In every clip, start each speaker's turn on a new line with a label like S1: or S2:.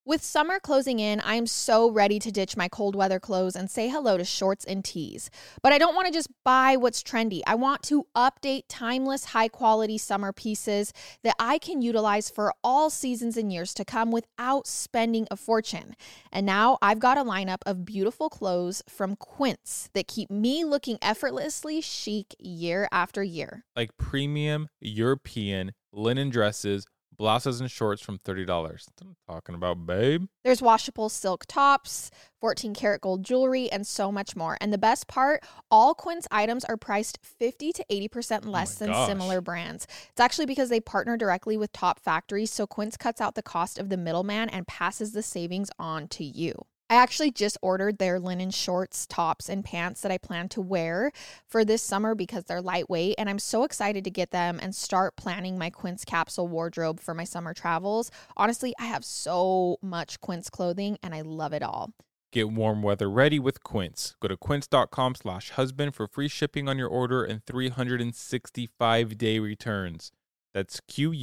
S1: With summer closing in, I am so ready to ditch my cold weather clothes and say hello to shorts and tees. But I don't want to just buy what's trendy. I want to update timeless, high-quality summer pieces that I can utilize for all seasons and years to come without spending a fortune. And now I've got a lineup of beautiful clothes from Quince that keep me looking effortlessly chic year after year.
S2: Like premium European linen dresses, blouses and shorts from $30. That's what I'm talking about, babe.
S1: There's washable silk tops, 14 karat gold jewelry, and so much more. And the best part, all Quince items are priced 50 to 80% less than similar brands. It's actually because they partner directly with top factories, so Quince cuts out the cost of the middleman and passes the savings on to you. I actually just ordered their linen shorts, tops, and pants that I plan to wear for this summer because they're lightweight, and I'm so excited to get them and start planning my Quince capsule wardrobe for my summer travels. Honestly, I have so much Quince clothing, and I love it all.
S2: Get warm weather ready with Quince. Go to quince.com/husband for free shipping on your order and 365-day returns. That's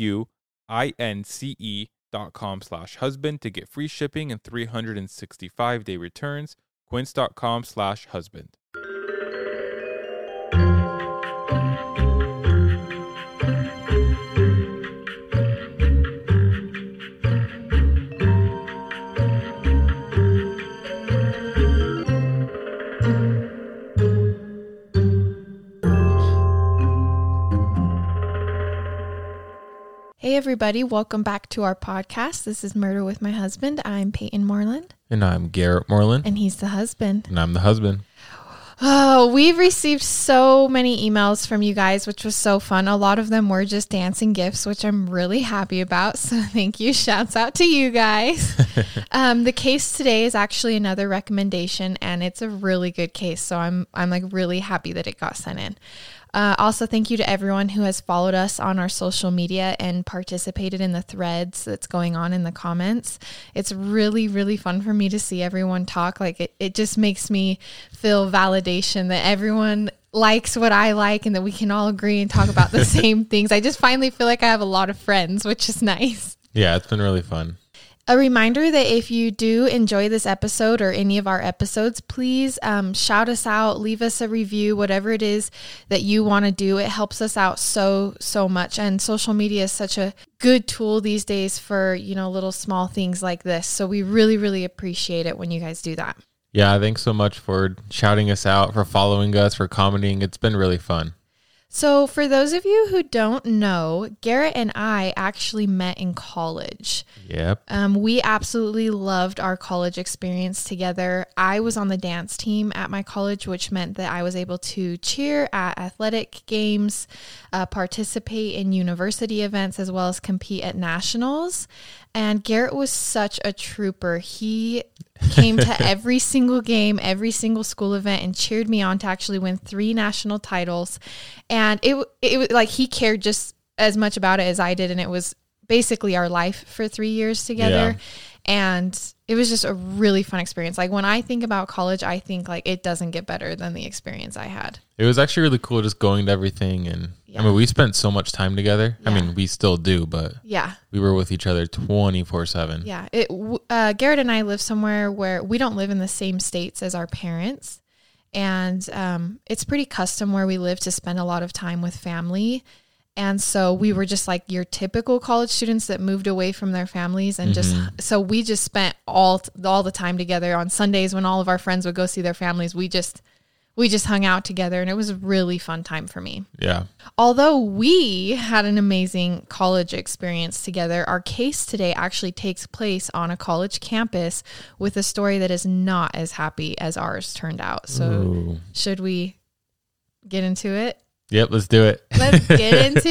S2: QUINCE.com/husband to get free shipping and 365-day returns. Quince.com/husband.
S1: Hey everybody, welcome back to our podcast. This is Murder with My Husband. I'm Peyton Moreland.
S2: And I'm Garrett Moreland.
S1: And he's the husband.
S2: And I'm the husband.
S1: Oh, we've received so many emails from you guys, which was so fun. A lot of them were just dancing gifts, which I'm really happy about. So thank you. Shouts out to you guys. The case today is actually another recommendation, and it's a really good case. So I'm like really happy that it got sent in. Also, thank you to everyone who has followed us on our social media and participated in the threads that's going on in the comments. It's really, really fun for me to see everyone talk. Like it just makes me feel validation that everyone likes what I like and that we can all agree and talk about the same things. I just finally feel like I have a lot of friends, which is nice.
S2: Yeah, it's been really fun.
S1: A reminder that if you do enjoy this episode or any of our episodes, please shout us out, leave us a review, whatever it is that you want to do. It helps us out so much. And social media is such a good tool these days for, little small things like this. So we really, really appreciate it when you guys do that.
S2: Yeah, thanks so much for shouting us out, for following us, for commenting. It's been really fun.
S1: So for those of you who don't know, Garrett and I actually met in college.
S2: Yep.
S1: We absolutely loved our college experience together. I was on the dance team at my college, which meant that I was able to cheer at athletic games, participate in university events, as well as compete at nationals. And Garrett was such a trooper. He came to every single game, every single school event, and cheered me on to actually win 3 national titles. And it was like he cared just as much about it as I did. And it was basically our life for 3 years together. Yeah. And it was just a really fun experience. Like when I think about college, I think like it doesn't get better than the experience I had. It
S2: was actually really cool just going to everything. And yeah. I mean, we spent so much time together. Yeah. I mean, we still do, but yeah, we were with each other 24/7.
S1: Yeah. Garrett and I live somewhere where we don't live in the same states as our parents. And it's pretty custom where we live to spend a lot of time with family. And so we were just like your typical college students that moved away from their families and so we just spent all the time together on Sundays when all of our friends would go see their families. We just hung out together and it was a really fun time for me.
S2: Yeah.
S1: Although we had an amazing college experience together, our case today actually takes place on a college campus with a story that is not as happy as ours turned out. So Should we get into it?
S2: Yep, let's do it.
S1: Let's get into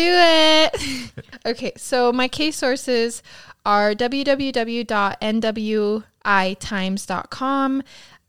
S1: it. Okay, so my case sources are www.nwitimes.com,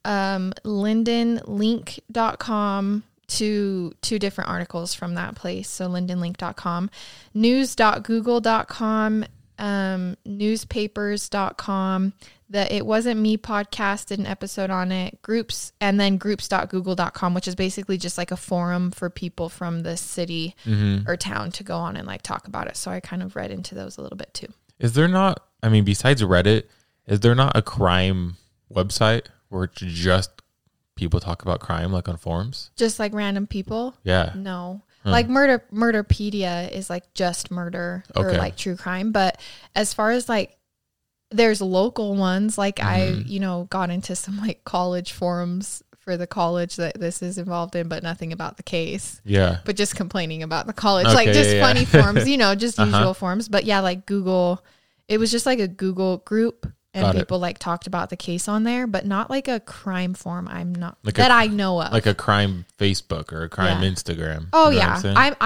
S1: lindenlink.com, two different articles from that place. So lindenlink.com, news.google.com, newspapers.com, the It Wasn't Me podcast did an episode on it, groups, and then groups.google.com, which is basically just like a forum for people from the city or town to go on and like talk about it. So I kind of read into those a little bit too.
S2: Is there not, I mean, besides Reddit, Is there not a crime website where it's just people talk about crime, like on forums?
S1: Just like random people?
S2: Yeah.
S1: No. Like Murderpedia is like just murder or like true crime. But as far as like, there's local ones, like I, got into some like college forums for the college that this is involved in, but nothing about the case.
S2: Yeah.
S1: But just complaining about the college,
S2: Okay,
S1: like just
S2: yeah.
S1: funny forums, just usual forums. But yeah, like Google, it was just like a Google group. And people like talked about the case on there, but not like a crime forum. I'm not like that I know of.
S2: Like a crime Facebook or a crime Instagram.
S1: Oh yeah,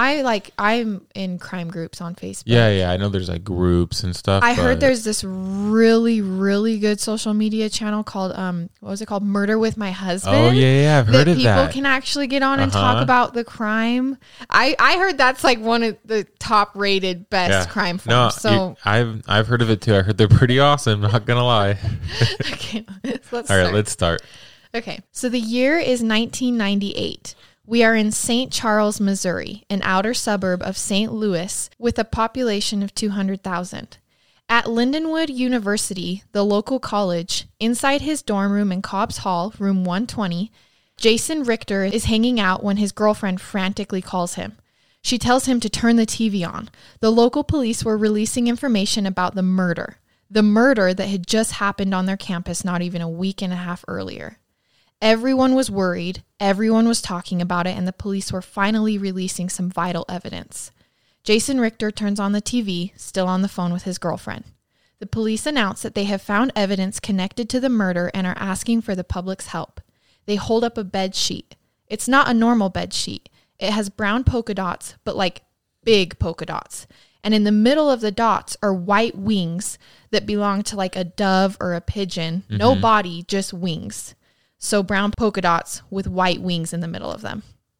S1: I'm in crime groups on Facebook.
S2: Yeah. I know there's like groups and stuff.
S1: I heard there's this really, really good social media channel called what was it called? Murder with My Husband.
S2: Oh yeah, I've heard of that.
S1: People can actually get on and talk about the crime. I heard that's like one of the top rated best crime forums. So
S2: I've heard of it too. I heard they're pretty awesome. Not gonna lie.
S1: Okay,
S2: let's start.
S1: Okay, so the year is 1998. We are in St. Charles, Missouri, an outer suburb of St. Louis with a population of 200,000. At Lindenwood University, the local college, inside his dorm room in Cobb's Hall, room 120, Jason Richter is hanging out when his girlfriend frantically calls him. She tells him to turn the TV on. The local police were releasing information about the murder that had just happened on their campus not even a week and a half earlier. Everyone was worried, everyone was talking about it, and the police were finally releasing some vital evidence. Jason Richter turns on the TV, still on the phone with his girlfriend. The police announce that they have found evidence connected to the murder and are asking for the public's help. They hold up a bed sheet. It's not a normal bed sheet. It has brown polka dots, but like big polka dots. And in the middle of the dots are white wings that belong to like a dove or a pigeon. Mm-hmm. No body, just wings. So brown polka dots with white wings in the middle of them.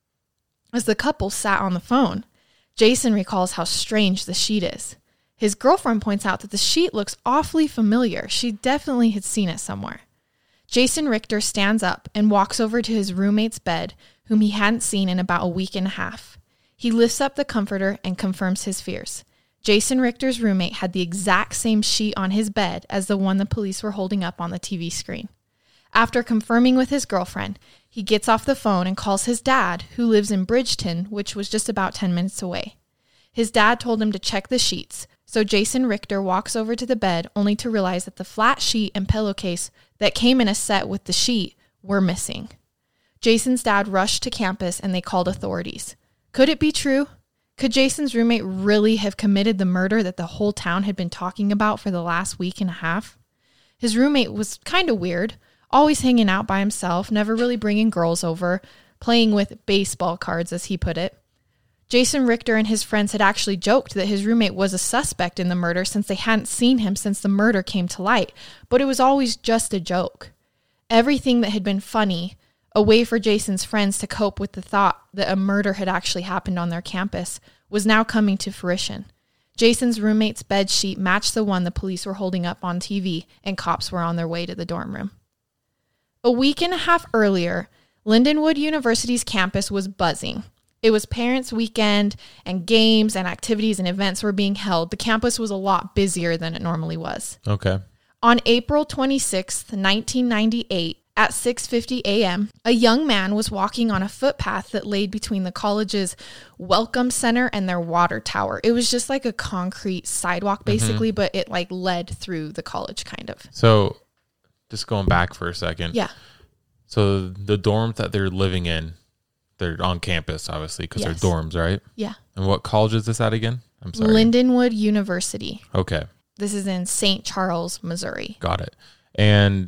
S1: As the couple sat on the phone, Jason recalls how strange the sheet is. His girlfriend points out that the sheet looks awfully familiar. She definitely had seen it somewhere. Jason Richter stands up and walks over to his roommate's bed, whom he hadn't seen in about a week and a half. He lifts up the comforter and confirms his fears. Jason Richter's roommate had the exact same sheet on his bed as the one the police were holding up on the TV screen. After confirming with his girlfriend, he gets off the phone and calls his dad, who lives in Bridgeton, which was just about 10 minutes away. His dad told him to check the sheets, so Jason Richter walks over to the bed only to realize that the flat sheet and pillowcase that came in a set with the sheet were missing. Jason's dad rushed to campus and they called authorities. Could it be true? Could Jason's roommate really have committed the murder that the whole town had been talking about for the last week and a half? His roommate was kind of weird, always hanging out by himself, never really bringing girls over, playing with baseball cards, as he put it. Jason Richter and his friends had actually joked that his roommate was a suspect in the murder since they hadn't seen him since the murder came to light, but it was always just a joke. Everything that had been funny, a way for Jason's friends to cope with the thought that a murder had actually happened on their campus, was now coming to fruition. Jason's roommate's bed sheet matched the one the police were holding up on TV, and cops were on their way to the dorm room. A week and a half earlier, Lindenwood University's campus was buzzing. It was Parents' Weekend, and games and activities and events were being held. The campus was a lot busier than it normally was.
S2: Okay.
S1: On April 26th, 1998, at 6:50 a.m., a young man was walking on a footpath that laid between the college's Welcome Center and their water tower. It was just like a concrete sidewalk, basically, but it like led through the college, kind of.
S2: So, just going back for a second.
S1: Yeah.
S2: So, the dorms that they're living in, they're on campus, obviously, because they're dorms, right?
S1: Yeah.
S2: And what college is this at again? I'm sorry.
S1: Lindenwood University.
S2: Okay.
S1: This is in St. Charles, Missouri.
S2: Got it. And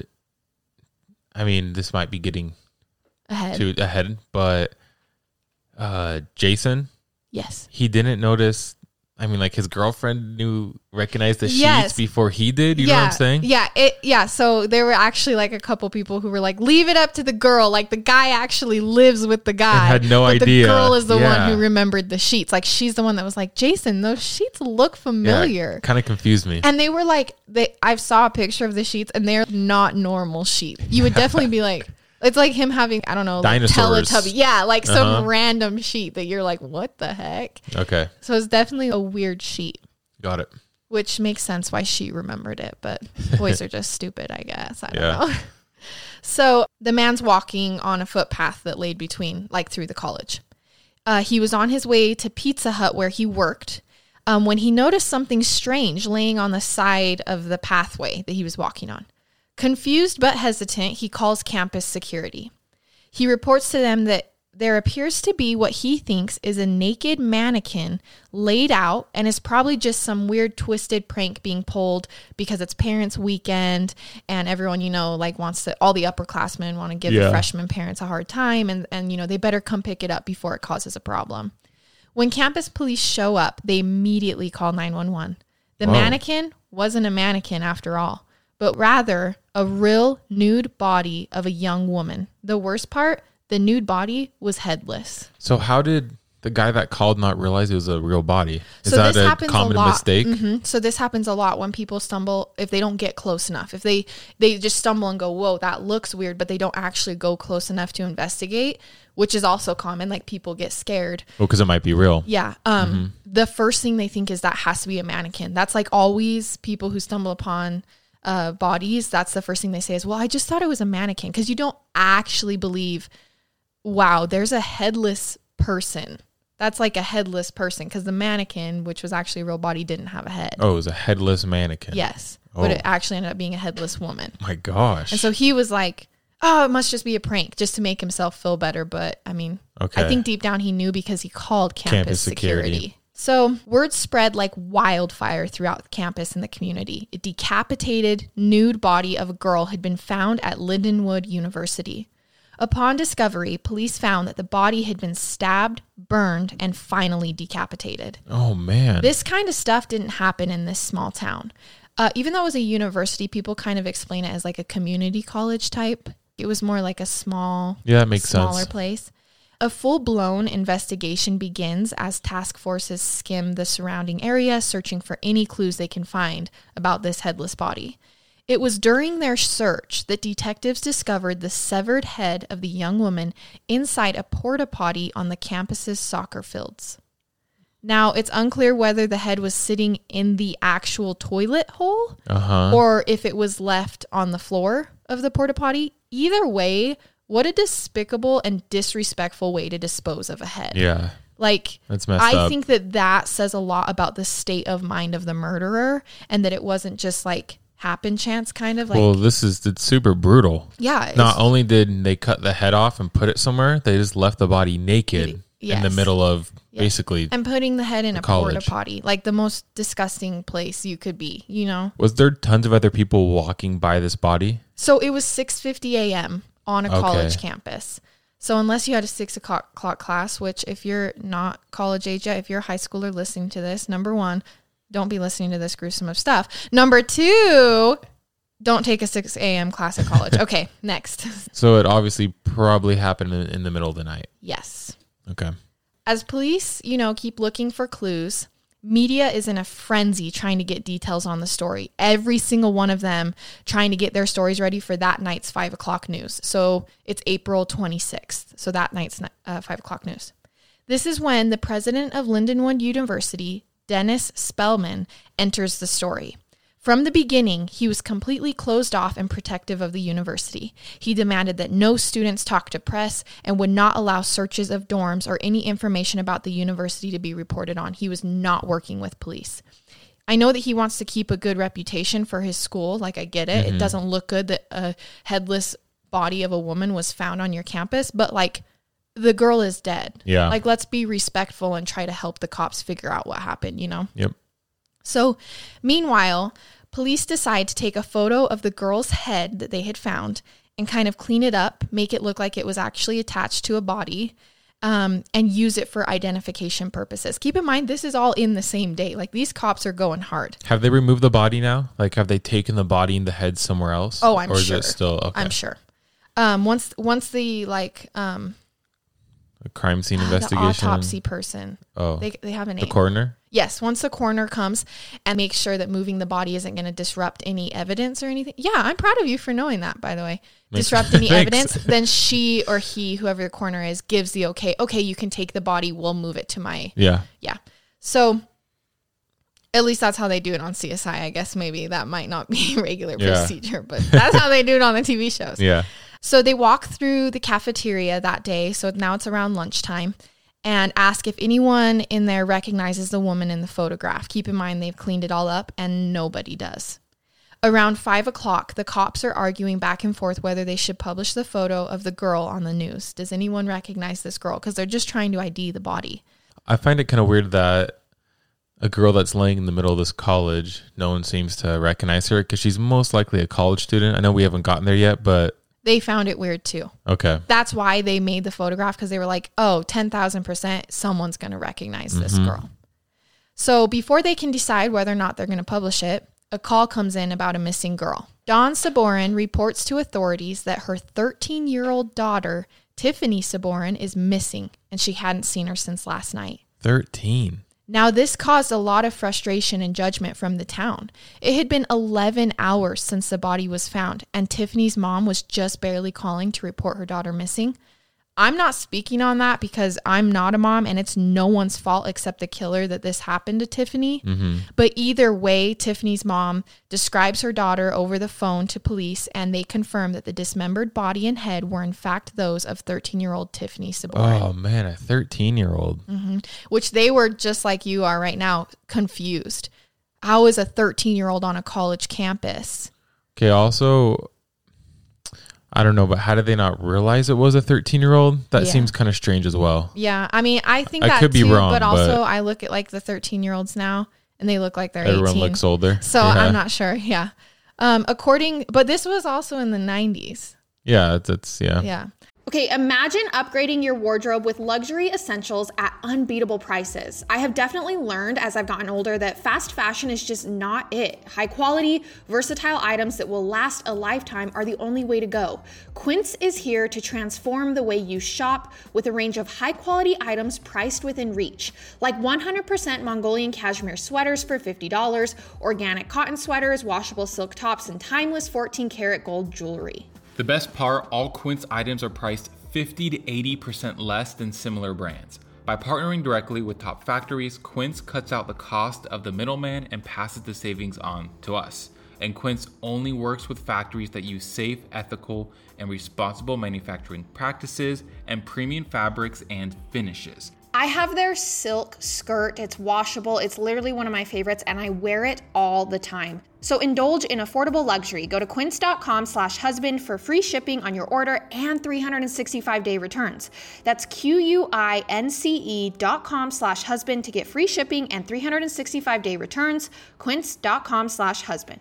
S2: I mean, this might be getting ahead, but Jason,
S1: yes,
S2: he didn't notice. I mean, like his girlfriend recognized the sheets before he did. You know what I'm saying?
S1: Yeah. So there were actually like a couple people who were like, leave it up to the girl. Like the guy actually lives with the guy.
S2: And had no idea.
S1: The girl is the one who remembered the sheets. Like she's the one that was like, Jason, those sheets look familiar.
S2: Yeah, kind of confused me.
S1: And they were like, I saw a picture of the sheets and they're not normal sheets. You would definitely be like, it's like him having, I don't know,
S2: dinosaurs.
S1: Like Teletubby. Yeah, like some random sheet that you're like, what the heck?
S2: Okay.
S1: So it's definitely a weird sheet.
S2: Got it.
S1: which makes sense why she remembered it. But boys are just stupid, I guess. I don't know. So the man's walking on a footpath that laid between, like through the college. He was on his way to Pizza Hut where he worked when he noticed something strange laying on the side of the pathway that he was walking on. Confused but hesitant, he calls campus security. He reports to them that there appears to be what he thinks is a naked mannequin laid out and is probably just some weird twisted prank being pulled because it's parents' weekend and everyone, like wants to, all the upperclassmen want to give the freshman parents a hard time and, they better come pick it up before it causes a problem. When campus police show up, they immediately call 911. The mannequin wasn't a mannequin after all, but rather a real nude body of a young woman. The worst part, the nude body was headless.
S2: So how did the guy that called not realize it was a real body? Is that a common mistake?
S1: Mm-hmm. So this happens a lot when people stumble, if they don't get close enough. If they just stumble and go, whoa, that looks weird, but they don't actually go close enough to investigate, which is also common. Like people get scared.
S2: Well, because it might be real.
S1: Yeah. The first thing they think is that has to be a mannequin. That's like always people who stumble upon bodies. That's the first thing they say is, well, I just thought it was a mannequin. Because you don't actually believe, wow, there's a headless person. That's like a headless person because the mannequin, which was actually a real body, didn't have a head.
S2: Oh, it was a headless mannequin.
S1: Yes. But it actually ended up being a headless woman.
S2: My gosh.
S1: And so he was like, oh, it must just be a prank just to make himself feel better. But I mean, I think deep down he knew because he called campus security. So word spread like wildfire throughout campus and the community. A decapitated nude body of a girl had been found at Lindenwood University. Upon discovery, police found that the body had been stabbed, burned, and finally decapitated.
S2: Oh, man.
S1: This kind of stuff didn't happen in this small town. Even though it was a university, people kind of explain it as like a community college type. It was more like a smaller place. A full-blown investigation begins as task forces skim the surrounding area, searching for any clues they can find about this headless body. It was during their search that detectives discovered the severed head of the young woman inside a porta potty on the campus's soccer fields. Now, it's unclear whether the head was sitting in the actual toilet hole or if it was left on the floor of the porta potty. Either way, what a despicable and disrespectful way to dispose of a head.
S2: Yeah.
S1: Like,
S2: that's messed up.
S1: I think that says a lot about the state of mind of the murderer and that it wasn't just like happen chance kind of like.
S2: Well, it's super brutal.
S1: Yeah.
S2: Not only did they cut the head off and put it somewhere, they just left the body naked in the middle of basically.
S1: And putting the head in a porta potty, like the most disgusting place you could be, Was
S2: there tons of other people walking by this body?
S1: So it was 6:50 a.m. on a college campus. So unless you had a 6 o'clock class, which if you're not college age yet, if you're a high schooler listening to this, number one, don't be listening to this gruesome of stuff. Number two, don't take a 6 a.m. class at college. Okay, next.
S2: So it obviously probably happened in the middle of the night.
S1: Yes.
S2: Okay.
S1: As police, keep looking for clues, media is in a frenzy trying to get details on the story. Every single one of them trying to get their stories ready for that night's 5 o'clock news. So it's April 26th. So that night's 5 o'clock news. This is when the president of Lindenwood University, Dennis Spellman, enters the story. From the beginning, he was completely closed off and protective of the university. He demanded that no students talk to press and would not allow searches of dorms or any information about the university to be reported on. He was not working with police. I know that he wants to keep a good reputation for his school. Like, I get it. It doesn't look good that a headless body of a woman was found on your campus, but like, the girl is dead.
S2: Yeah.
S1: Like, let's be respectful and try to help the cops figure out what happened,
S2: Yep.
S1: So, meanwhile, police decide to take a photo of the girl's head that they had found and kind of clean it up, make it look like it was actually attached to a body, and use it for identification purposes. Keep in mind, this is all in the same day. Like, these cops are going hard.
S2: Have they removed the body now? Like, have they taken the body and the head somewhere else?
S1: Oh, I'm sure.
S2: Or is it still, okay.
S1: I'm sure. Once the, like...
S2: a crime scene investigation?
S1: The autopsy person.
S2: Oh.
S1: They have a name.
S2: The coroner?
S1: Yes. Once the coroner comes and makes sure that moving the body isn't going to disrupt any evidence or anything. Yeah, I'm proud of you for knowing that, by the way. Disrupt any evidence, then she or he, whoever the coroner is, gives the okay. Okay, you can take the body. We'll move it to my...
S2: Yeah.
S1: Yeah. So At least that's how they do it on CSI. I guess maybe that might not be regular procedure, but that's how they do it on the TV shows.
S2: Yeah.
S1: So they walk through the cafeteria that day. So now it's around lunchtime, and ask if anyone in there recognizes the woman in the photograph. Keep in mind, they've cleaned it all up and nobody does. Around 5 o'clock, the cops are arguing back and forth whether they should publish the photo of the girl on the news. Does anyone recognize this girl? Because they're just trying to ID the body.
S2: I find it kind of weird that a girl that's laying in the middle of this college, no one seems to recognize her because she's most likely a college student. I know we haven't gotten there yet, but...
S1: They found it weird too.
S2: Okay.
S1: That's why they made the photograph, because they were like, oh, 10,000% someone's going to recognize this girl. So before they can decide whether or not they're going to publish it, a call comes in about a missing girl. Dawn Sabourin reports to authorities that her 13-year-old daughter, Tiffany Sabourin, is missing, and she hadn't seen her since last night.
S2: 13.
S1: Now, this caused a lot of frustration and judgment from the town. It had been 11 hours since the body was found, and Tiffany's mom was just barely calling to report her daughter missing. I'm not speaking on that because I'm not a mom, and it's no one's fault except the killer that this happened to Tiffany. But either way, Tiffany's mom describes her daughter over the phone to police, and they confirm that the dismembered body and head were in fact those of 13-year-old Tiffany Sabourin.
S2: Oh man, a 13-year-old.
S1: Which they were, just like you are right now, confused. How is a 13-year-old on a college campus?
S2: Okay, also... I don't know, but how did they not realize it was a 13-year-old? That seems kind of strange as well.
S1: Yeah, I mean, I think
S2: I
S1: that
S2: could be
S1: too,
S2: wrong,
S1: but also I look at like the 13-year-olds now, and they look like they're 18.
S2: Everyone looks older.
S1: So I'm not sure. Yeah. But this was also in the 90s.
S2: Yeah, that's.
S1: Yeah.
S3: Okay, imagine upgrading your wardrobe with luxury essentials at unbeatable prices. I have definitely learned as I've gotten older that fast fashion is just not it. High quality, versatile items that will last a lifetime are the only way to go. Quince is here to transform the way you shop with a range of high quality items priced within reach. Like 100% Mongolian cashmere sweaters for $50, organic cotton sweaters, washable silk tops, and timeless 14 karat gold jewelry.
S2: The best part, all Quince items are priced 50 to 80% less than similar brands. By partnering directly with top factories, Quince cuts out the cost of the middleman and passes the savings on to us. And Quince only works with factories that use safe, ethical, and responsible manufacturing practices and premium fabrics and finishes.
S3: I have their silk skirt. It's washable. It's literally one of my favorites, and I wear it all the time. So indulge in affordable luxury. Go to quince.com/husband for free shipping on your order and 365-day returns. That's QUINCE.com/husband to get free shipping and 365-day returns. Quince.com/husband.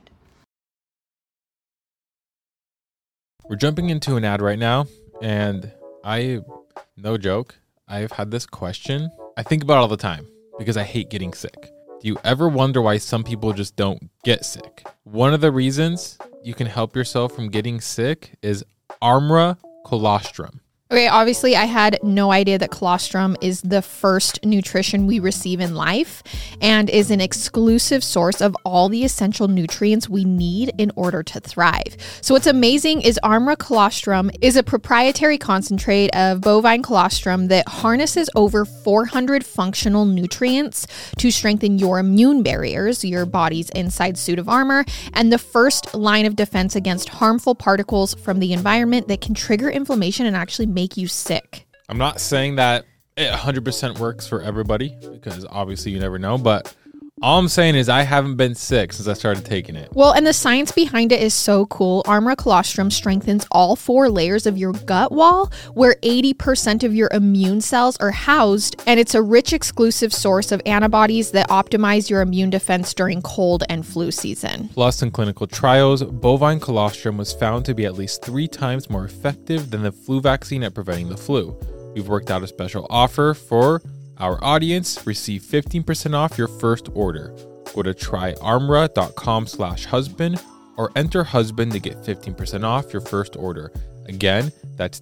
S2: We're jumping into an ad right now, and no joke, I've had this question. I think about it all the time because I hate getting sick. Do you ever wonder why some people just don't get sick? One of the reasons you can help yourself from getting sick is Armra Colostrum.
S1: Okay, obviously I had no idea that colostrum is the first nutrition we receive in life and is an exclusive source of all the essential nutrients we need in order to thrive. So what's amazing is Armra Colostrum is a proprietary concentrate of bovine colostrum that harnesses over 400 functional nutrients to strengthen your immune barriers, your body's inside suit of armor, and the first line of defense against harmful particles from the environment that can trigger inflammation and actually make you sick.
S2: I'm not saying that it 100% works for everybody because obviously you never know, but all I'm saying is I haven't been sick since I started taking it.
S1: Well, and the science behind it is so cool. Armra Colostrum strengthens all 4 layers of your gut wall where 80% of your immune cells are housed, and it's a rich exclusive source of antibodies that optimize your immune defense during cold and flu season.
S2: Plus, in clinical trials, bovine colostrum was found to be at least 3 times more effective than the flu vaccine at preventing the flu. We've worked out a special offer for our audience. Receive 15% off your first order. Go to tryarmra.com/husband or enter husband to get 15% off your first order. Again, that's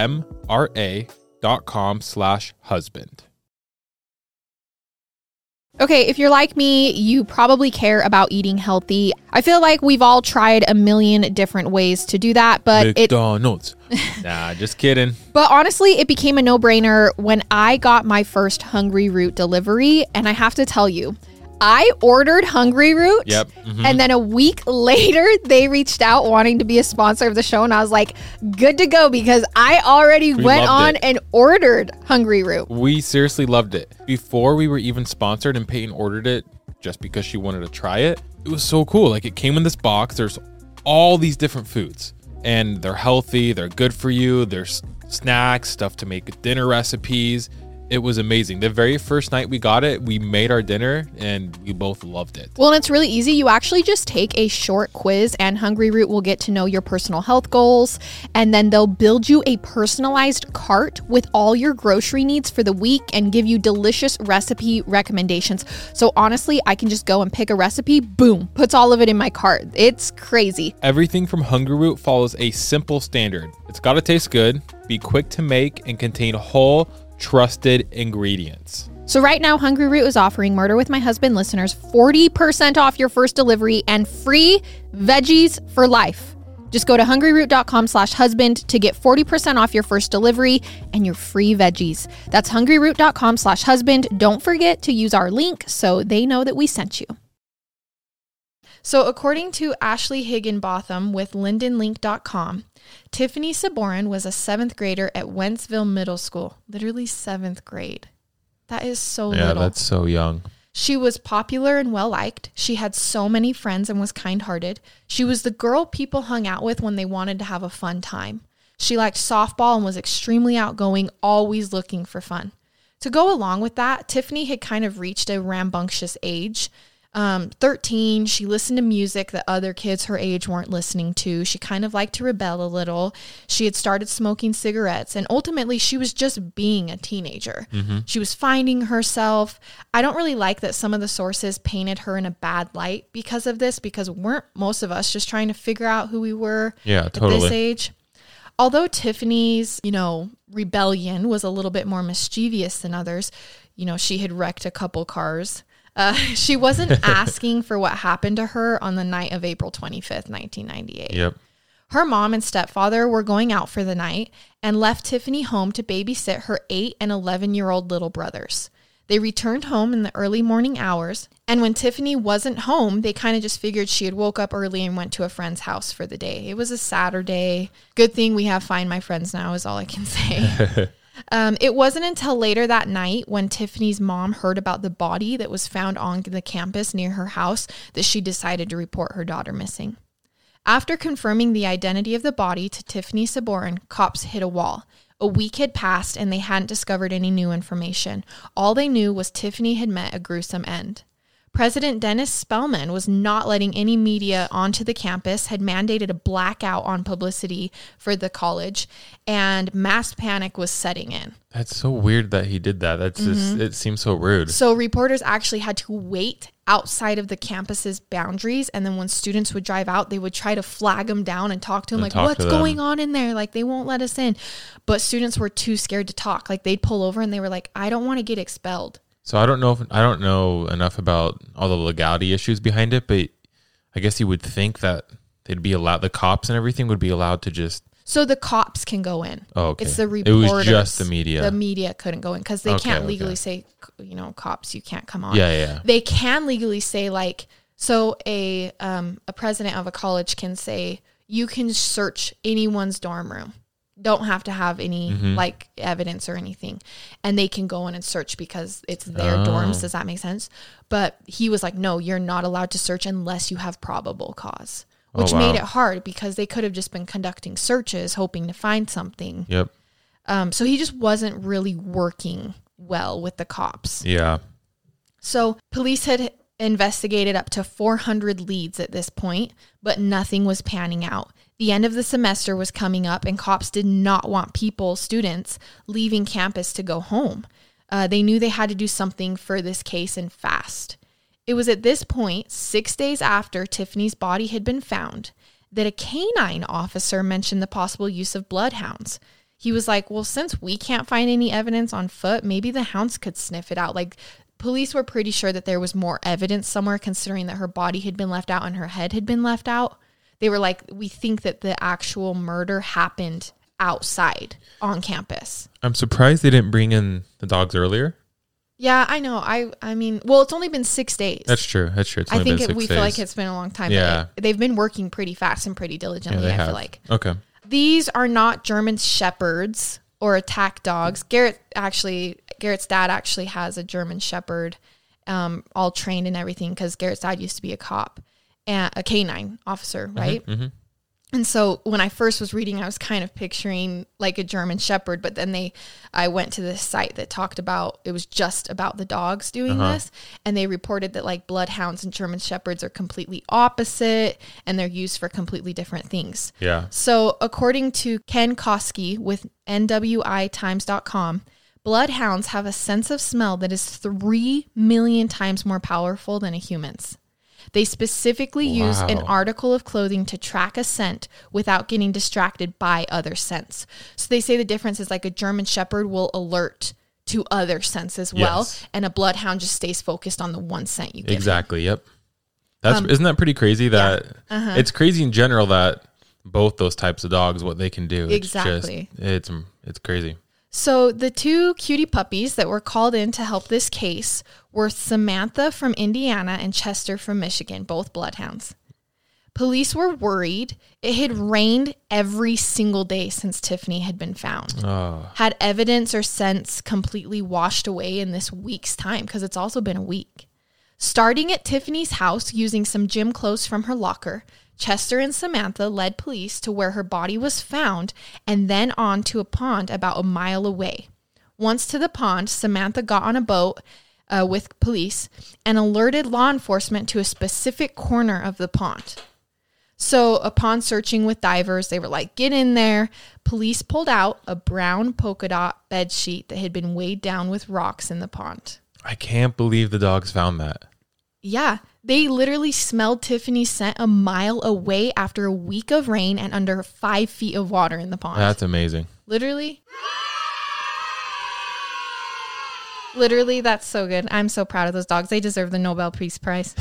S2: tryarmra.com/husband.
S1: Okay, if you're like me, you probably care about eating healthy. I feel like we've all tried a million different ways to do that, but
S2: McDonald's. Nah, just kidding.
S1: But honestly, it became a no-brainer when I got my first Hungry Root delivery, and I have to tell you, I ordered Hungry Root, and then a week later, they reached out wanting to be a sponsor of the show, and I was like, good to go, because I already went on and ordered Hungry Root.
S2: We seriously loved it. Before we were even sponsored, and Peyton ordered it just because she wanted to try it, it was so cool. Like, it came in this box. There's all these different foods, and they're healthy. They're good for you. There's snacks, stuff to make dinner recipes. It was amazing. The very first night we got it, we made our dinner and we both loved it.
S1: Well, and it's really easy. You actually just take a short quiz and Hungry Root will get to know your personal health goals. And then they'll build you a personalized cart with all your grocery needs for the week and give you delicious recipe recommendations. So honestly, I can just go and pick a recipe, boom, puts all of it in my cart. It's crazy.
S2: Everything from Hungry Root follows a simple standard. It's got to taste good, be quick to make, and contain whole, trusted ingredients.
S1: So right now, Hungry Root is offering Murder with My Husband listeners 40% off your first delivery and free veggies for life. Just go to hungryroot.com/husband to get 40% off your first delivery and your free veggies. That's hungryroot.com/husband. Don't forget to use our link so they know that we sent you. So according to Ashley Higginbotham with lindenlink.com, Tiffany Saborin was a 7th grader at Wentzville Middle School. Literally 7th grade. That is so little.
S2: Yeah, that's so young.
S1: She was popular and well-liked. She had so many friends and was kind-hearted. She was the girl people hung out with when they wanted to have a fun time. She liked softball and was extremely outgoing, always looking for fun. To go along with that, Tiffany had kind of reached a rambunctious age. 13, she listened to music that other kids her age weren't listening to. She kind of liked to rebel a little. She had started smoking cigarettes, and ultimately she was just being a teenager. She was finding herself. I don't really like that some of the sources painted her in a bad light because of this, because weren't most of us just trying to figure out who we were at this age? Although Tiffany's, rebellion was a little bit more mischievous than others, she had wrecked a couple cars. She wasn't asking for what happened to her on the night of April 25th, 1998.
S2: Yep.
S1: Her mom and stepfather were going out for the night and left Tiffany home to babysit her 8 and 11-year-old little brothers. They returned home in the early morning hours, and when Tiffany wasn't home, they kind of just figured she had woke up early and went to a friend's house for the day. It was a Saturday. Good thing we have Find My Friends now is all I can say. It wasn't until later that night when Tiffany's mom heard about the body that was found on the campus near her house that she decided to report her daughter missing. After confirming the identity of the body to Tiffany Saborin, cops hit a wall. A week had passed and they hadn't discovered any new information. All they knew was Tiffany had met a gruesome end. President Dennis Spellman was not letting any media onto the campus, had mandated a blackout on publicity for the college, and mass panic was setting in.
S2: That's so weird that he did that. That's just, it seems so rude.
S1: So reporters actually had to wait outside of the campus's boundaries, and then when students would drive out, they would try to flag them down and talk to them, like, what's going on in there? Like, they won't let us in. But students were too scared to talk. Like, they'd pull over and they were like, I don't want to get expelled.
S2: So I don't know enough about all the legality issues behind it, but I guess you would think that they'd be allowed, the cops and everything would be allowed to just.
S1: So the cops can go in.
S2: Oh, okay.
S1: It's the reporters.
S2: It was just the media.
S1: The media couldn't go in because they can't legally say, cops, you can't come on.
S2: Yeah.
S1: They can legally say, like, so a president of a college can say, you can search anyone's dorm room. Don't have to have any evidence or anything, and they can go in and search because it's their dorms. Does that make sense? But he was like, no, you're not allowed to search unless you have probable cause, which made it hard because they could have just been conducting searches hoping to find something.
S2: Yep.
S1: So he just wasn't really working well with the cops.
S2: Yeah.
S1: So police had investigated up to 400 leads at this point, but nothing was panning out. The end of the semester was coming up and cops did not want students leaving campus to go home. They knew they had to do something for this case and fast. It was at this point, 6 days after Tiffany's body had been found, that a canine officer mentioned the possible use of bloodhounds. He was like, well, since we can't find any evidence on foot, maybe the hounds could sniff it out. Like, police were pretty sure that there was more evidence somewhere, considering that her body had been left out and her head had been left out. They were like, we think that the actual murder happened outside on campus.
S4: I'm surprised they didn't bring in the dogs earlier.
S1: Yeah, I know. I mean, well, it's only been 6 days.
S4: That's true. It's
S1: I
S4: only
S1: think
S4: been 6
S1: we
S4: days.
S1: feel like it's been a long time.
S4: Yeah.
S1: But they've been working pretty fast and pretty diligently,
S4: they
S1: I
S4: have.
S1: feel like.
S4: Okay.
S1: These are not German shepherds or attack dogs. Garrett's dad actually has a German shepherd, all trained and everything, because Garrett's dad used to be a cop and a canine officer, right?
S4: Mm-hmm.
S1: And so when I first was reading, I was kind of picturing like a German shepherd, but then I went to this site that talked about, it was just about the dogs doing this. And they reported that like bloodhounds and German shepherds are completely opposite and they're used for completely different things.
S4: Yeah.
S1: So according to Ken Koski with NWITimes.com, bloodhounds have a sense of smell that is 3 million times more powerful than a human's. They specifically use an article of clothing to track a scent without getting distracted by other scents. So they say the difference is like a German shepherd will alert to other scents as well.
S4: Yes.
S1: And a bloodhound just stays focused on the one scent you get.
S4: Exactly. Yep. Isn't that pretty crazy that it's crazy in general that both those types of dogs, what they can do.
S1: Exactly.
S4: It's crazy.
S1: So the 2 cutie puppies that were called in to help this case were Samantha from Indiana and Chester from Michigan, both bloodhounds. Police were worried. It had rained every single day since Tiffany had been found. Had evidence or scents completely washed away in this week's time, because it's also been a week. Starting at Tiffany's house using some gym clothes from her locker, Chester and Samantha led police to where her body was found and then on to a pond about a mile away. Once to the pond, Samantha got on a boat with police and alerted law enforcement to a specific corner of the pond. So upon searching with divers, they were like, get in there. Police pulled out a brown polka dot bed sheet that had been weighed down with rocks in the pond.
S4: I can't believe the dogs found that.
S1: Yeah, they literally smelled Tiffany's scent a mile away after a week of rain and under 5 feet of water in the pond.
S4: That's amazing.
S1: Literally, that's so good. I'm so proud of those dogs. They deserve the Nobel Peace Prize.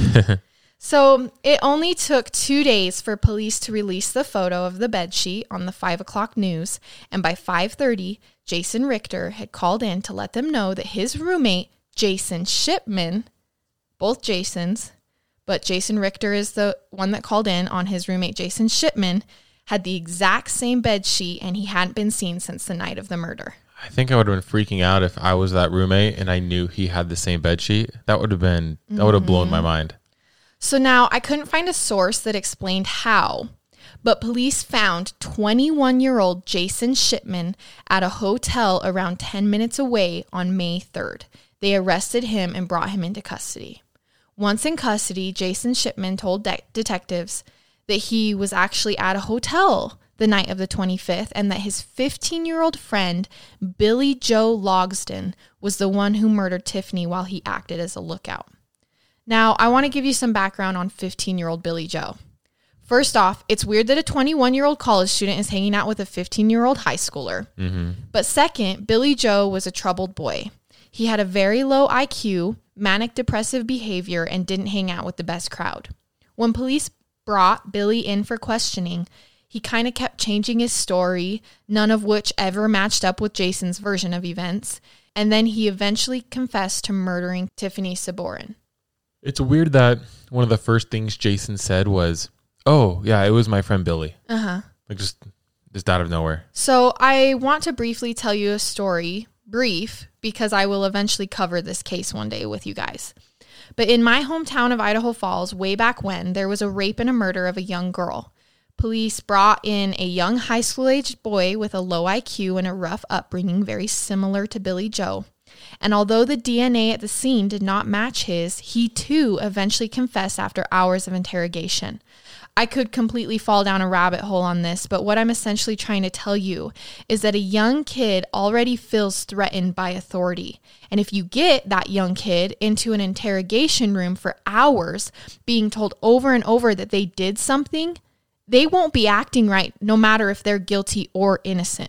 S1: So it only took 2 days for police to release the photo of the bedsheet on the 5 o'clock news. And by 5:30, Jason Richter had called in to let them know that his roommate, Jason Shipman, both Jasons, but Jason Richter is the one that called in on his roommate, Jason Shipman, had the exact same bed sheet and he hadn't been seen since the night of the murder.
S4: I think I would have been freaking out if I was that roommate and I knew he had the same bed sheet. That would have blown my mind.
S1: So now I couldn't find a source that explained how, but police found 21-year-old Jason Shipman at a hotel around 10 minutes away on May 3rd. They arrested him and brought him into custody. Once in custody, Jason Shipman told detectives that he was actually at a hotel the night of the 25th and that his 15-year-old friend, Billy Joe Logsdon, was the one who murdered Tiffany while he acted as a lookout. Now, I want to give you some background on 15-year-old Billy Joe. First off, it's weird that a 21-year-old college student is hanging out with a 15-year-old high schooler. Mm-hmm. But second, Billy Joe was a troubled boy. He had a very low IQ, manic depressive behavior, and didn't hang out with the best crowd. When police brought Billy in for questioning, he kind of kept changing his story, none of which ever matched up with Jason's version of events. And then he eventually confessed to murdering Tiffany Sabourin.
S4: It's weird that one of the first things Jason said was, "Oh, yeah, it was my friend Billy." Like just out of nowhere.
S1: So I want to briefly tell you a story, brief, because I will eventually cover this case one day with you guys. But in my hometown of Idaho Falls, way back when, there was a rape and a murder of a young girl. Police brought in a young high school-aged boy with a low IQ and a rough upbringing, very similar to Billy Joe. And although the DNA at the scene did not match his, he too eventually confessed after hours of interrogation. I could completely fall down a rabbit hole on this, but what I'm essentially trying to tell you is that a young kid already feels threatened by authority. And if you get that young kid into an interrogation room for hours, being told over and over that they did something, they won't be acting right no matter if they're guilty or innocent.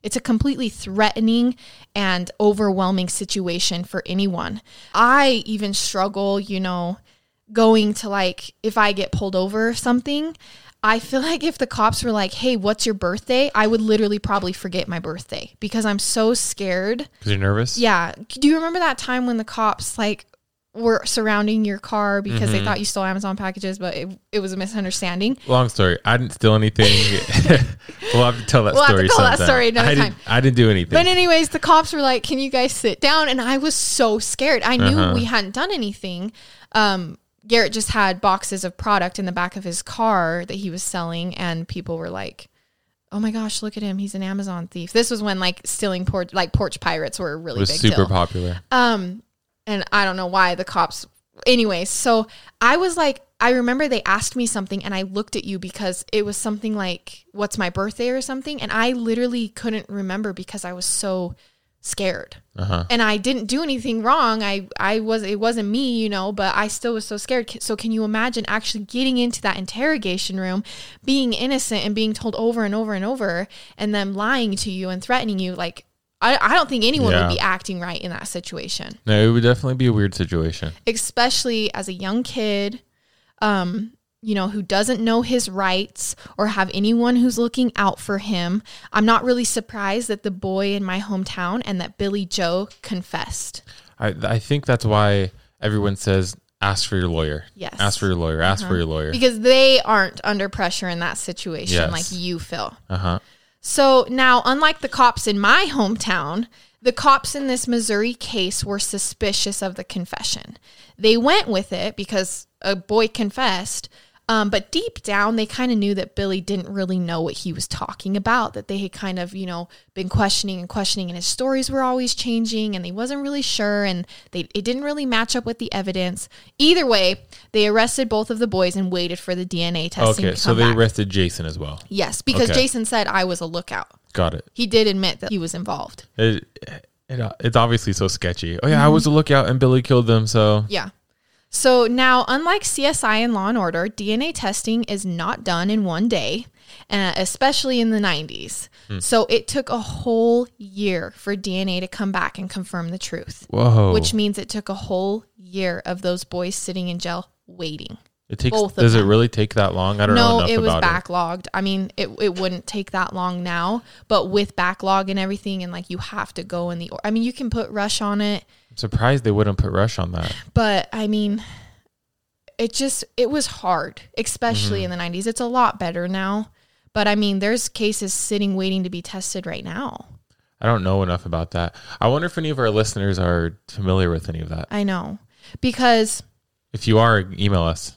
S1: It's a completely threatening and overwhelming situation for anyone. I even struggle, going to like, if I get pulled over or something, I feel like if the cops were like, hey, what's your birthday? I would literally probably forget my birthday because I'm so scared.
S4: Because you're nervous?
S1: Yeah. Do you remember that time when the cops like were surrounding your car because they thought you stole Amazon packages, but it was a misunderstanding?
S4: Long story. I didn't steal anything. We'll have to tell that story
S1: another time.
S4: I didn't do anything.
S1: But anyways, the cops were like, can you guys sit down? And I was so scared. I knew we hadn't done anything. Garrett just had boxes of product in the back of his car that he was selling, and people were like, oh my gosh, look at him. He's an Amazon thief. This was when like stealing porch pirates were a really big deal. It was super
S4: popular.
S1: And I don't know why the cops, anyways. So I was like, I remember they asked me something and I looked at you because it was something like, what's my birthday or something? And I literally couldn't remember because I was so scared. And I didn't do anything wrong. It wasn't me, but I still was so scared. So can you imagine actually getting into that interrogation room, being innocent and being told over and over and over, and them lying to you and threatening you? Like, I don't think anyone would be acting right in that situation.
S4: No, it would definitely be a weird situation.
S1: Especially as a young kid, who doesn't know his rights or have anyone who's looking out for him. I'm not really surprised that the boy in my hometown and that Billy Joe confessed.
S4: I think that's why everyone says, ask for your lawyer.
S1: Yes.
S4: Ask for your lawyer. Ask for your lawyer.
S1: Because they aren't under pressure in that situation like you feel. So now, unlike the cops in my hometown, the cops in this Missouri case were suspicious of the confession. They went with it because a boy confessed, but deep down, they kind of knew that Billy didn't really know what he was talking about, that they had kind of, been questioning, and his stories were always changing, and he wasn't really sure, and it didn't really match up with the evidence. Either way, they arrested both of the boys and waited for the DNA testing to come
S4: so they
S1: back.
S4: arrested Jason as well.
S1: Yes, because Jason said I was a lookout.
S4: Got it.
S1: He did admit that he was involved.
S4: It's obviously so sketchy. Oh, yeah, I was a lookout, and Billy killed them, so...
S1: Yeah. So now, unlike CSI and Law & Order, DNA testing is not done in one day, especially in the 90s. So it took a whole year for DNA to come back and confirm the truth.
S4: Whoa.
S1: Which means it took a whole year of those boys sitting in jail waiting.
S4: Does it really take that long? I don't know enough about it.
S1: No, it was backlogged. I mean, it wouldn't take that long now, but with backlog and everything, and like you have to go in you can put Rush on it.
S4: I'm surprised they wouldn't put Rush on that.
S1: But I mean, it was hard, especially in the 90s. It's a lot better now. But I mean, there's cases sitting waiting to be tested right now.
S4: I don't know enough about that. I wonder if any of our listeners are familiar with any of that.
S1: I know. Because
S4: if you are, email us.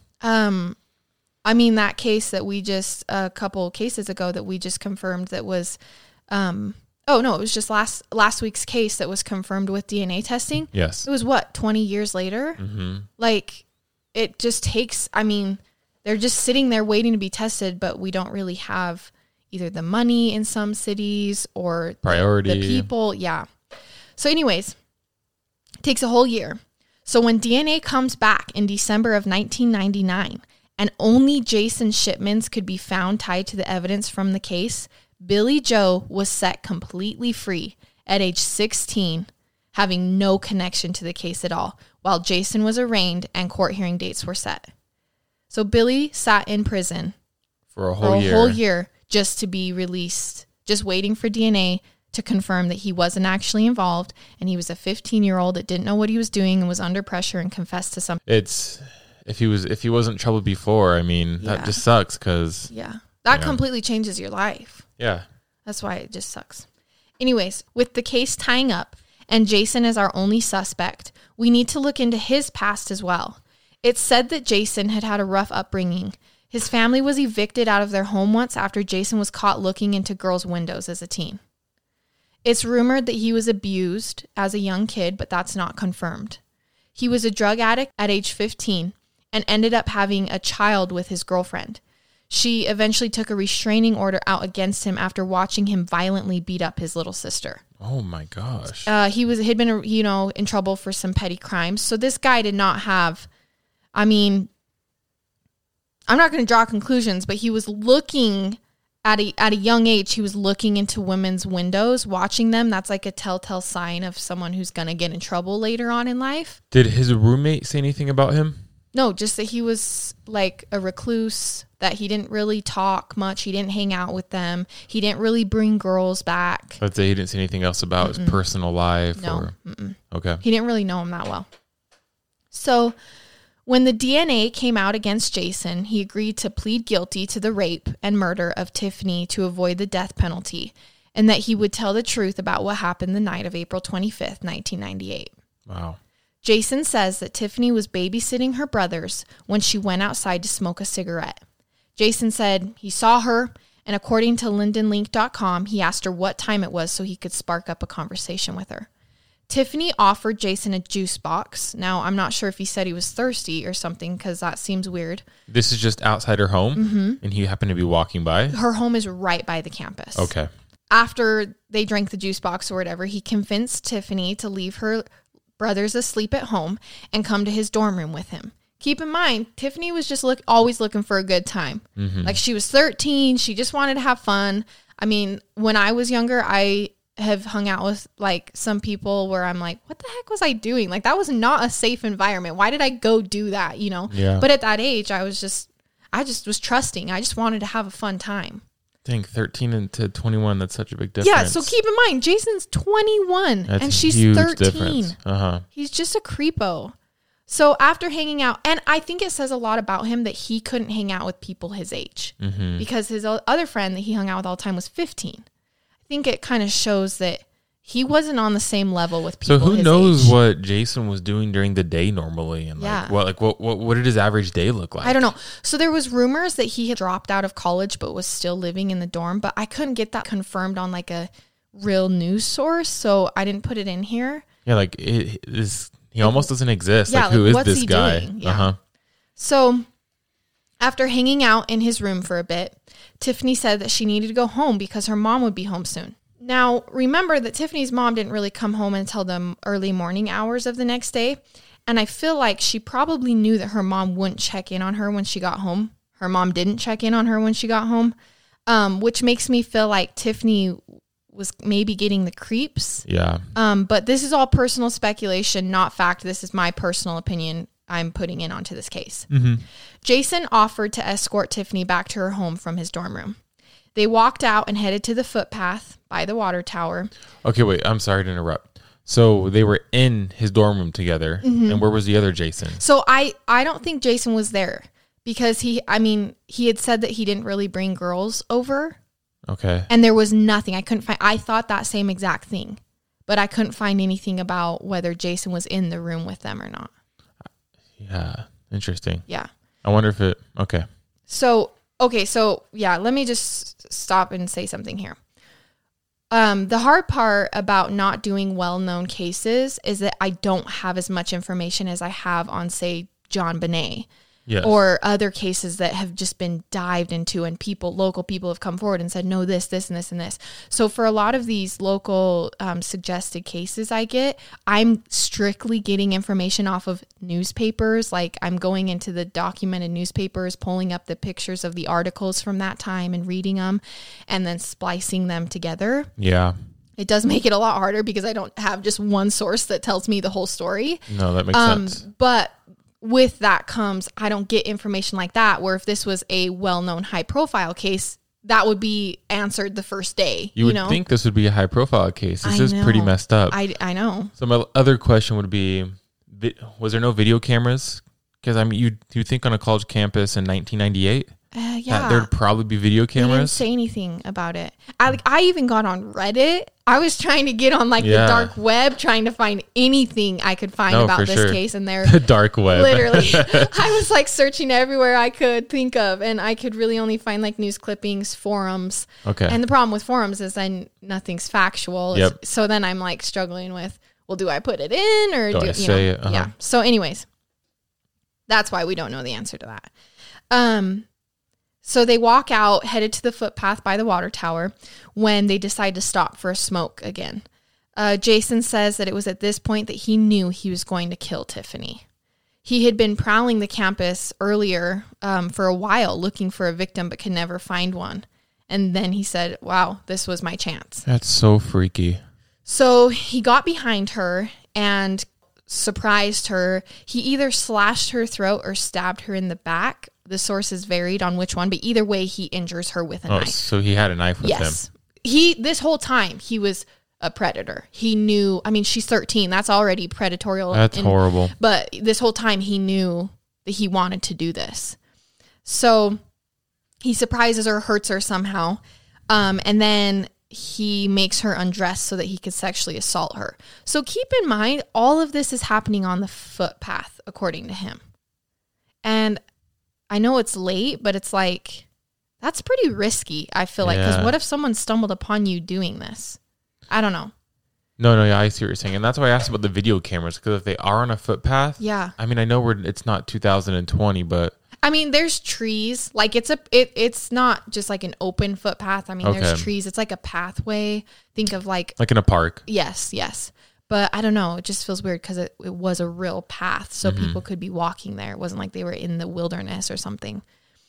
S1: I mean, that case that we just, a couple cases ago that we just confirmed that was, it was just last week's case that was confirmed with DNA testing.
S4: Yes.
S1: It was 20 years later? Like, it just takes, they're just sitting there waiting to be tested, but we don't really have either the money in some cities or
S4: priority.
S1: The people. Yeah. So anyways, it takes a whole year. So when DNA comes back in December of 1999 and only Jason shipments could be found tied to the evidence from the case, Billy Joe was set completely free at age 16, having no connection to the case at all, while Jason was arraigned and court hearing dates were set. So Billy sat in prison
S4: for a whole year
S1: just to be released, just waiting for DNA to confirm that he wasn't actually involved, and he was a 15-year-old that didn't know what he was doing and was under pressure and confessed to something.
S4: If he wasn't in trouble before, that just sucks because
S1: that completely changes your life.
S4: Yeah,
S1: that's why it just sucks. Anyways, with the case tying up and Jason is our only suspect, we need to look into his past as well. It's said that Jason had a rough upbringing. His family was evicted out of their home once after Jason was caught looking into girls' windows as a teen. It's rumored that he was abused as a young kid, but that's not confirmed. He was a drug addict at age 15 and ended up having a child with his girlfriend. She eventually took a restraining order out against him after watching him violently beat up his little sister.
S4: Oh my gosh.
S1: He'd been, in trouble for some petty crimes. So this guy did not have, I'm not going to draw conclusions, but he was looking at a young age, he was looking into women's windows, watching them. That's like a telltale sign of someone who's going to get in trouble later on in life.
S4: Did his roommate say anything about him?
S1: No, just that he was like a recluse, that he didn't really talk much. He didn't hang out with them. He didn't really bring girls back.
S4: Let's say he didn't say anything else about his personal life.
S1: No.
S4: Okay.
S1: He didn't really know him that well. So when the DNA came out against Jason, he agreed to plead guilty to the rape and murder of Tiffany to avoid the death penalty, and that he would tell the truth about what happened the night of April 25th, 1998.
S4: Wow.
S1: Jason says that Tiffany was babysitting her brothers when she went outside to smoke a cigarette. Jason said he saw her, and according to LinkedInLink.com, he asked her what time it was so he could spark up a conversation with her. Tiffany offered Jason a juice box. Now, I'm not sure if he said he was thirsty or something, because that seems weird.
S4: This is just outside her home, and he happened to be walking by?
S1: Her home is right by the campus.
S4: Okay.
S1: After they drank the juice box or whatever, he convinced Tiffany to leave her brothers asleep at home and come to his dorm room with him. Keep in mind, Tiffany was just always looking for a good time. Like, she was 13. She just wanted to have fun. I mean, when I was younger, I have hung out with like some people where I'm like, what the heck was I doing? Like, that was not a safe environment. Why did I go do that? You know?
S4: Yeah.
S1: But at that age, I just was trusting. I just wanted to have a fun time.
S4: Dang, 13 into 21, that's such a big difference.
S1: Yeah, so keep in mind, Jason's 21
S4: That's
S1: and she's
S4: huge
S1: 13.
S4: Difference. Uh-huh.
S1: He's just a creepo. So after hanging out, and I think it says a lot about him that he couldn't hang out with people his age, because his other friend that he hung out with all the time was 15. I think it kind of shows that he wasn't on the same level with people.
S4: So who
S1: his
S4: knows
S1: age.
S4: what Jason was doing during the day normally, and
S1: Yeah.
S4: what did his average day look like?
S1: I don't know. So there was rumors that he had dropped out of college but was still living in the dorm, but I couldn't get that confirmed on like a real news source, so I didn't put it in here.
S4: Yeah, like he almost doesn't exist.
S1: Yeah,
S4: like who is
S1: what's
S4: this
S1: he
S4: guy?
S1: doing? Yeah. So after hanging out in his room for a bit, Tiffany said that she needed to go home because her mom would be home soon. Now, remember that Tiffany's mom didn't really come home until the early morning hours of the next day. And I feel like she probably knew that her mom wouldn't check in on her when she got home. Her mom didn't check in on her when she got home, which makes me feel like Tiffany was maybe getting the creeps.
S4: Yeah.
S1: But this is all personal speculation, not fact. This is my personal opinion I'm putting in onto this case. Jason offered to escort Tiffany back to her home from his dorm room. They walked out and headed to the footpath by the water tower.
S4: Okay, wait. I'm sorry to interrupt. So they were in his dorm room together, and where was the other Jason?
S1: So I don't think Jason was there because he had said that he didn't really bring girls over.
S4: Okay.
S1: And there was nothing. I thought that same exact thing, but I couldn't find anything about whether Jason was in the room with them or not.
S4: Yeah. Interesting.
S1: Yeah.
S4: I wonder if it... Okay.
S1: So yeah, let me just stop and say something here. The hard part about not doing well-known cases is that I don't have as much information as I have on, say, John Bonet.
S4: Yes.
S1: Or other cases that have just been dived into and local people have come forward and said, no, this, and this, and this. So for a lot of these local suggested cases I'm strictly getting information off of newspapers. Like, I'm going into the documented newspapers, pulling up the pictures of the articles from that time and reading them and then splicing them together.
S4: Yeah.
S1: It does make it a lot harder because I don't have just one source that tells me the whole story.
S4: No, that makes sense.
S1: But with that comes, I don't get information like that, where if this was a well-known high-profile case, that would be answered the first day.
S4: You would think this would be a high-profile case. This is pretty messed up.
S1: I know.
S4: So my other question would be, was there no video cameras? Because, I mean, you think on a college campus in 1998,
S1: yeah,
S4: there'd probably be video
S1: They didn't
S4: cameras?
S1: say anything about it. I even got on Reddit. I was trying to get on the dark web, trying to find anything I could find about this case, and there
S4: The dark web.
S1: literally, I was searching everywhere I could think of, and I could really only find news clippings, forums.
S4: Okay.
S1: And the problem with forums is then nothing's factual.
S4: Yep.
S1: So then I'm struggling with, well, do I put it in or
S4: Do I say it? Uh-huh.
S1: Yeah. So anyways, that's why we don't know the answer to that. So they walk out, headed to the footpath by the water tower, when they decide to stop for a smoke again. Jason says that it was at this point that he knew he was going to kill Tiffany. He had been prowling the campus earlier for a while looking for a victim but could never find one. And then he said, wow, this was my chance.
S4: That's so freaky.
S1: So he got behind her and surprised her. He either slashed her throat or stabbed her in the back. The sources varied on which one, but either way, he injures her with a knife.
S4: So he had a knife with him.
S1: This whole time, he was a predator. He knew, I mean, she's 13. That's already predatory.
S4: That's horrible.
S1: But this whole time, he knew that he wanted to do this. So he surprises her, hurts her somehow. And then he makes her undress so that he could sexually assault her. So keep in mind, all of this is happening on the footpath, according to him. And I know it's late, but it's like, that's pretty risky, I feel like. Because what if someone stumbled upon you doing this? I don't know.
S4: No, yeah, I see what you're saying. And that's why I asked about the video cameras. Because if they are on a footpath, I mean, I know it's not 2020, but...
S1: I mean, there's trees. Like, it's not just like an open footpath. I mean, there's trees. It's like a pathway. Think of like
S4: in a park.
S1: Yes. But I don't know. It just feels weird because it was a real path. So people could be walking there. It wasn't like they were in the wilderness or something.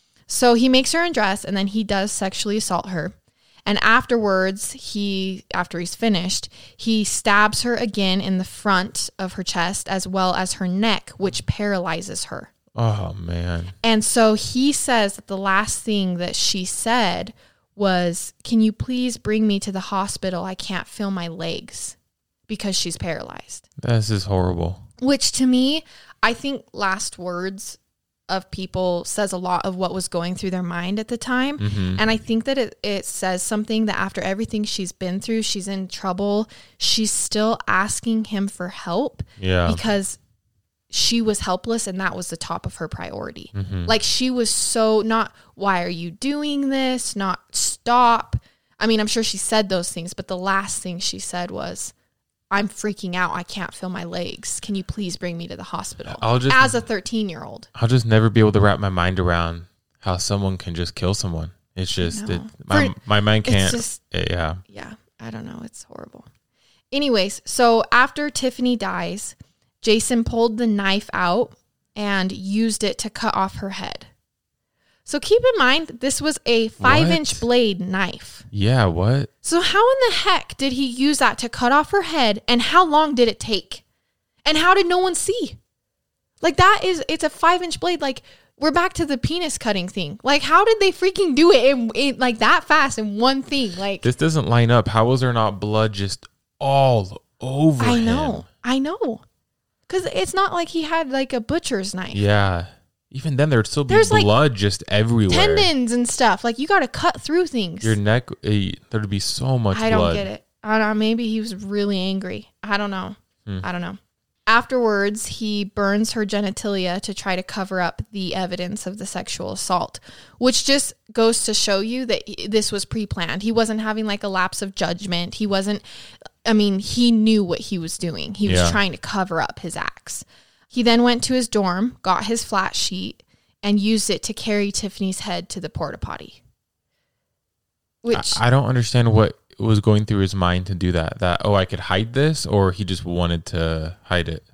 S1: So he makes her undress and then he does sexually assault her. And afterwards, after he's finished, he stabs her again in the front of her chest as well as her neck, which paralyzes her.
S4: Oh, man.
S1: And so he says that the last thing that she said was, "Can you please bring me to the hospital? I can't feel my legs," because she's paralyzed.
S4: This is horrible.
S1: Which to me, I think last words of people says a lot of what was going through their mind at the time. And I think that it says something that after everything she's been through, she's in trouble. She's still asking him for help.
S4: Yeah.
S1: Because she was helpless and that was the top of her priority. Like she was so not, why are you doing this? Not stop. I mean, I'm sure she said those things, but the last thing she said was, "I'm freaking out. I can't feel my legs. Can you please bring me to the hospital?" As a 13-year-old.
S4: I'll just never be able to wrap my mind around how someone can just kill someone. It's just, my mind can't. Yeah,
S1: I don't know. It's horrible. Anyways, so after Tiffany dies, Jason pulled the knife out and used it to cut off her head. So keep in mind, this was a 5-inch blade knife.
S4: Yeah, what?
S1: So how in the heck did he use that to cut off her head? And how long did it take? And how did no one see? Like it's a 5-inch blade. Like we're back to the penis cutting thing. Like how did they freaking do it in like that fast in one thing? Like
S4: this doesn't line up. How was there not blood just all over him?
S1: I know. Because it's not like he had like a butcher's knife.
S4: Yeah. Even then, there'd still be blood like just everywhere.
S1: Tendons and stuff. Like, you got to cut through things.
S4: Your neck, there'd be so much blood.
S1: I don't get it. I don't know. Maybe he was really angry. I don't know. I don't know. Afterwards, he burns her genitalia to try to cover up the evidence of the sexual assault, which just goes to show you that this was pre-planned. He wasn't having like a lapse of judgment. He knew what he was doing. He was trying to cover up his acts. He then went to his dorm, got his flat sheet, and used it to carry Tiffany's head to the porta potty. Which
S4: I don't understand what was going through his mind to do that. I could hide this, or he just wanted to hide it.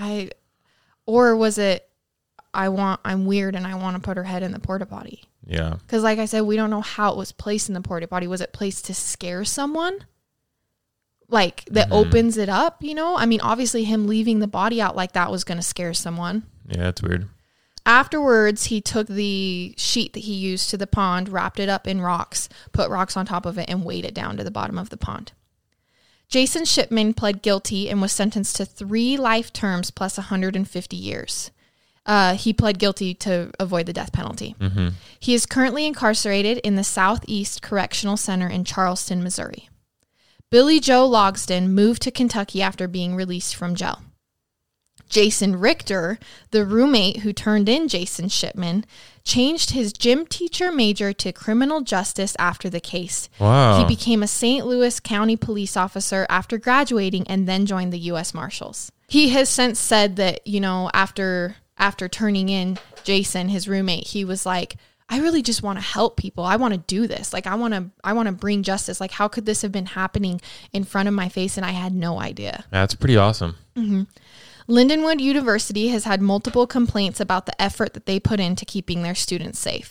S1: Or was it, I'm weird and I want to put her head in the porta potty.
S4: Yeah.
S1: Because like I said, we don't know how it was placed in the porta potty. Was it placed to scare someone? Like that opens it up, you know? I mean, obviously him leaving the body out like that was going to scare someone.
S4: Yeah, that's weird.
S1: Afterwards, he took the sheet that he used to the pond, wrapped it up in rocks, put rocks on top of it, and weighed it down to the bottom of the pond. Jason Shipman pled guilty and was sentenced to 3 life terms plus 150 years. He pled guilty to avoid the death penalty. He is currently incarcerated in the Southeast Correctional Center in Charleston, Missouri. Billy Joe Logsdon moved to Kentucky after being released from jail. Jason Richter, the roommate who turned in Jason Shipman, changed his gym teacher major to criminal justice after the case.
S4: Wow.
S1: He became a St. Louis County police officer after graduating and then joined the U.S. Marshals. He has since said that, you know, after turning in Jason, his roommate, he was like, I really just want to help people. I want to do this. Like, I want to bring justice. Like, how could this have been happening in front of my face and I had no idea?
S4: That's pretty awesome.
S1: Lindenwood University has had multiple complaints about the effort that they put into keeping their students safe.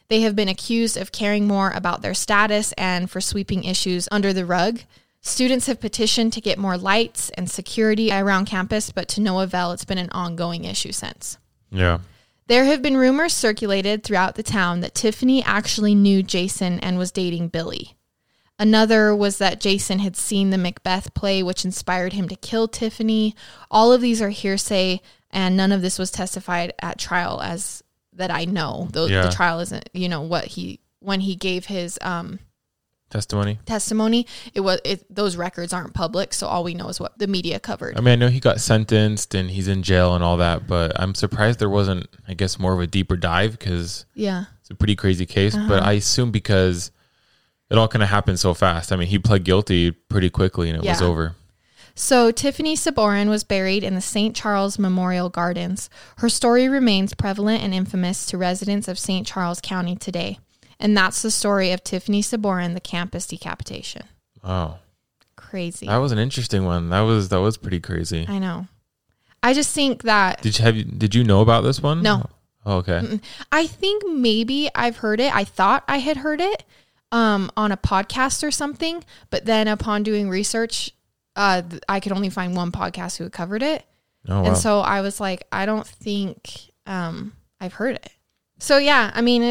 S1: They have been accused of caring more about their status and for sweeping issues under the rug. Students have petitioned to get more lights and security around campus, but to no avail. It's been an ongoing issue since.
S4: Yeah.
S1: There have been rumors circulated throughout the town that Tiffany actually knew Jason and was dating Billy. Another was that Jason had seen the Macbeth play, which inspired him to kill Tiffany. All of these are hearsay, and none of this was testified at trial, as that I know. The trial isn't, when he gave his testimony, those records aren't public, so all we know is what the media covered.
S4: I mean, I know he got sentenced and he's in jail and all that, but I'm surprised there wasn't, I guess, more of a deeper dive, because it's a pretty crazy case. But I assume because it all kind of happened so fast. I mean, he pled guilty pretty quickly and it was over.
S1: So Tiffany Sabourin was buried in the St. Charles Memorial Gardens. Her story remains prevalent and infamous to residents of St. Charles County today. And that's the story of Tiffany Sabourin, the campus decapitation.
S4: Wow.
S1: Crazy.
S4: That was an interesting one. That was pretty crazy.
S1: I know. I just think that...
S4: Did you know about this one?
S1: No.
S4: Oh, okay.
S1: I think maybe I've heard it. I thought I had heard it on a podcast or something, but then upon doing research, I could only find one podcast who had covered it.
S4: Oh, wow.
S1: And so I was like, I don't think I've heard it. So yeah, I mean,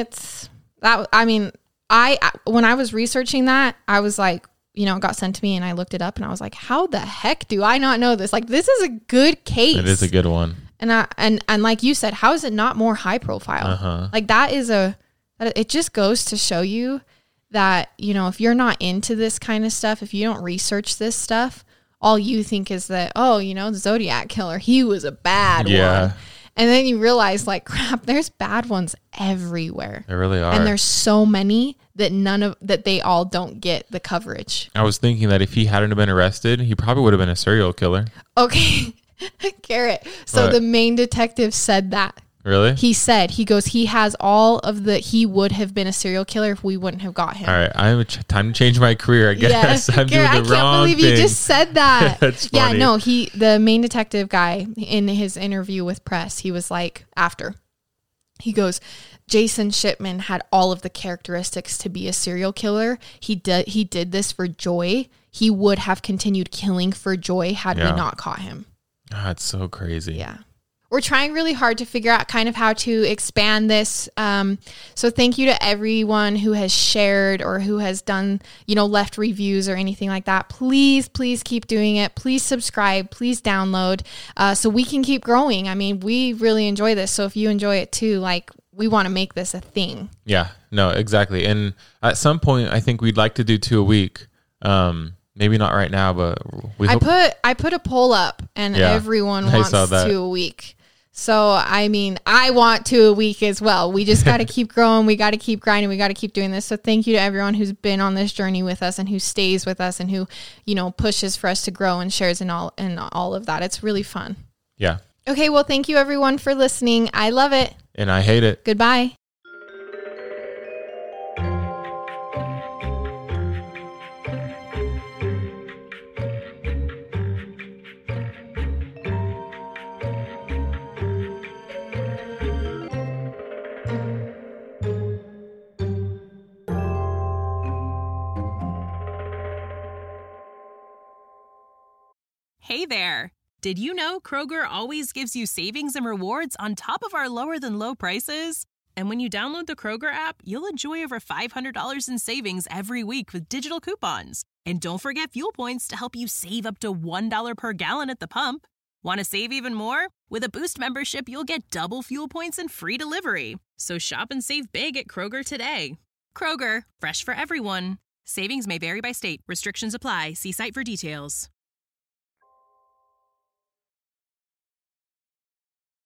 S1: when I was researching that, I was like, it got sent to me and I looked it up and I was like, how the heck do I not know this? Like, this is a good case.
S4: It is a good one.
S1: And like you said, how is it not more high profile? Like it just goes to show you that, if you're not into this kind of stuff, if you don't research this stuff, all you think is that, the Zodiac killer, he was a bad one. And then you realize, like, crap, there's bad ones everywhere.
S4: There really are.
S1: And there's so many that they all don't get the coverage.
S4: I was thinking that if he hadn't been arrested, he probably would have been a serial killer.
S1: Okay. Garrett. So the main detective said that.
S4: Really?
S1: He has all of he would have been a serial killer if we wouldn't have got him.
S4: All right. time to change my career, I guess.
S1: Yes.
S4: I'm
S1: Garrett,
S4: doing the wrong
S1: I can't believe you just said that.
S4: That's funny.
S1: Yeah, no, the main detective guy in his interview with press, he was like, he goes, Jason Shipman had all of the characteristics to be a serial killer. He did this for joy. He would have continued killing for joy had we not caught him.
S4: That's so crazy.
S1: Yeah. We're trying really hard to figure out kind of how to expand this. So thank you to everyone who has shared or who has done, left reviews or anything like that. Please, please keep doing it. Please subscribe. Please download so we can keep growing. I mean, we really enjoy this. So if you enjoy it too, like, we want to make this a thing. Yeah, no, exactly. And at some point, I think we'd like to do 2 a week. Maybe not right now, but I put a poll up and everyone wants 2 a week. So, I mean, I want 2 a week as well. We just got to keep growing. We got to keep grinding. We got to keep doing this. So thank you to everyone who's been on this journey with us and who stays with us and who, pushes for us to grow and shares in all of that. It's really fun. Yeah. Okay. Well, thank you everyone for listening. I love it. And I hate it. Goodbye.
S5: Hey there! Did you know Kroger always gives you savings and rewards on top of our lower-than-low prices? And when you download the Kroger app, you'll enjoy over $500 in savings every week with digital coupons. And don't forget fuel points to help you save up to $1 per gallon at the pump. Want to save even more? With a Boost membership, you'll get double fuel points and free delivery. So shop and save big at Kroger today. Kroger, fresh for everyone. Savings may vary by state. Restrictions apply. See site for details.